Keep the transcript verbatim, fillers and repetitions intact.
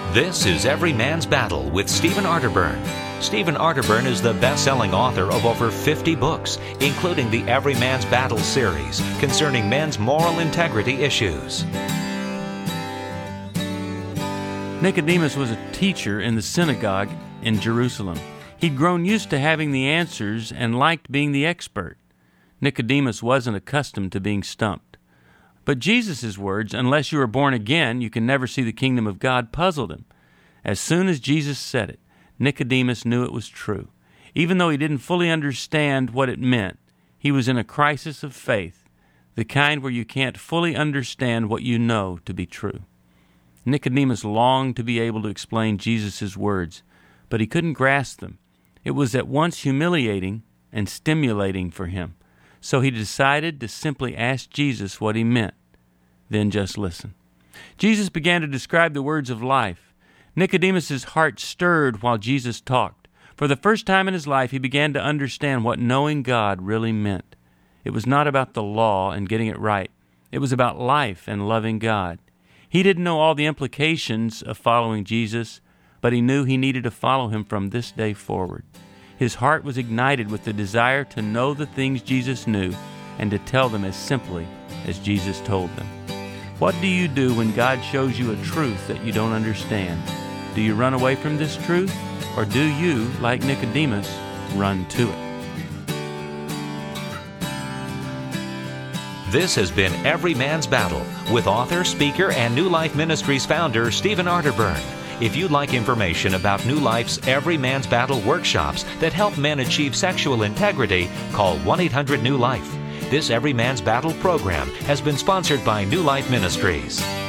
This is Every Man's Battle with Stephen Arterburn. Stephen Arterburn is the best-selling author of over fifty books, including the Every Man's Battle series concerning men's moral integrity issues. Nicodemus was a teacher in the synagogue in Jerusalem. He'd grown used to having the answers and liked being the expert. Nicodemus wasn't accustomed to being stumped. But Jesus' words, "Unless you are born again, you can never see the kingdom of God," puzzled him. As soon as Jesus said it, Nicodemus knew it was true. Even though he didn't fully understand what it meant, he was in a crisis of faith, the kind where you can't fully understand what you know to be true. Nicodemus longed to be able to explain Jesus' words, but he couldn't grasp them. It was at once humiliating and stimulating for him. So he decided to simply ask Jesus what he meant, then just listen. Jesus began to describe the words of life. Nicodemus' heart stirred while Jesus talked. For the first time in his life, he began to understand what knowing God really meant. It was not about the law and getting it right. It was about life and loving God. He didn't know all the implications of following Jesus, but he knew he needed to follow him from this day forward. His heart was ignited with the desire to know the things Jesus knew and to tell them as simply as Jesus told them. What do you do when God shows you a truth that you don't understand? Do you run away from this truth, or do you, like Nicodemus, run to it? This has been Every Man's Battle with author, speaker, and New Life Ministries founder Stephen Arterburn. If you'd like information about New Life's Every Man's Battle workshops that help men achieve sexual integrity, call one eight hundred new life. This Every Man's Battle program has been sponsored by New Life Ministries.